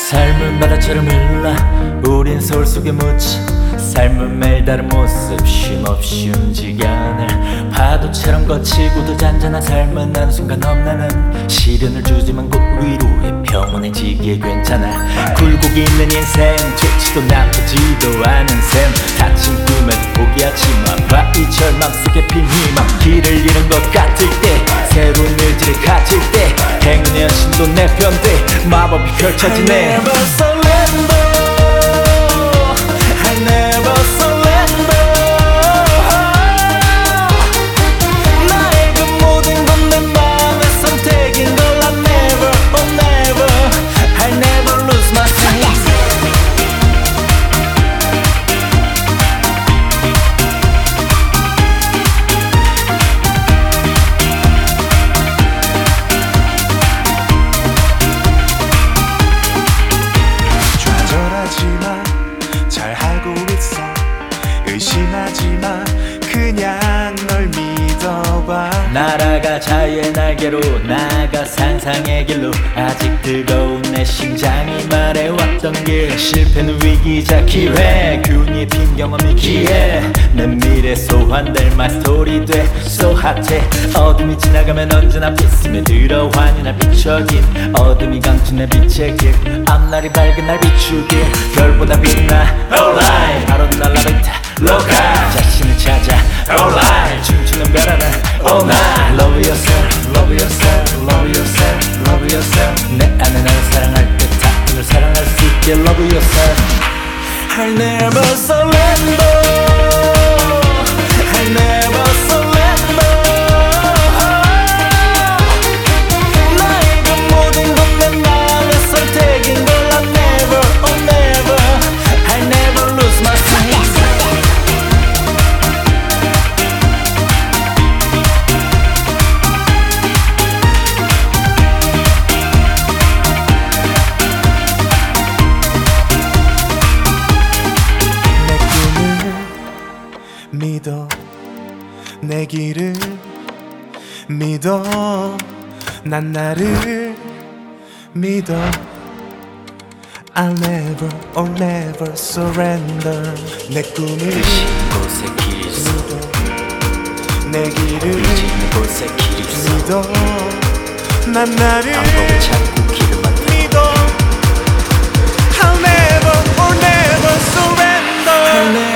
삶은 바다처럼 흘러 우린 서울 속에 묻혀 삶은 매일 다른 모습 쉼없이 움직여내 파도처럼 거치고도 잔잔한 삶은 한순간 없나는 시련을 주지만 곧 위로해 평온해지기에 괜찮아 굴곡이 있는 인생 좋지도 나쁘지도 않은 셈 다친 꿈에도 포기하지 마 바위 절망 속에 핀 희망 길을 잃은 것 같을 때 새로운 의지를 가질 때 행운의 여신도 내 편 돼 마법이 펼쳐지네 I never surrender I never surrender 나의 그 모든 건 내 마음의 선택인 걸 I never, oh never I never lose my faith 좌절하지마 잘하고 있어 의심하지마 그냥 널 믿어봐 날아가 자유의 날개로 나아가 상상의 길로 아직 뜨거운 내 심장이 말해왔던 길 실패는 위기자 기회 균이 핀 경험이 기회 내 미래 소환될 my story 돼 so hot해 어둠이 지나가면 언제나 빛스며 들어 환희날 비춰진 어둠이 감춘 내 빛의 길 앞날이 밝은 날 비추길 별보다 빛나 Alright 바로 날라뱉다 로카 자신을 찾아 Alright 춤추는 별 하나 All night Love yourself, love yourself, love yourself, love yourself 내 안에 나를 사랑할 때 다 널 사랑할 수 있게 Love yourself I'll never surrender I'll never surrender 나의 그 모든 건 내 마음의 선택인 걸 I never, oh never I'll never lose my faith 믿어 내 길을 믿어 난 나를 믿어 I'll never, oh never surrender 내 꿈을 곳에 길이 있어 믿어 내 길을 의지는 곳에 길이 있어 믿어 난 나를 방법을 찾고 길을 만들어 믿어 I'll never, oh never surrender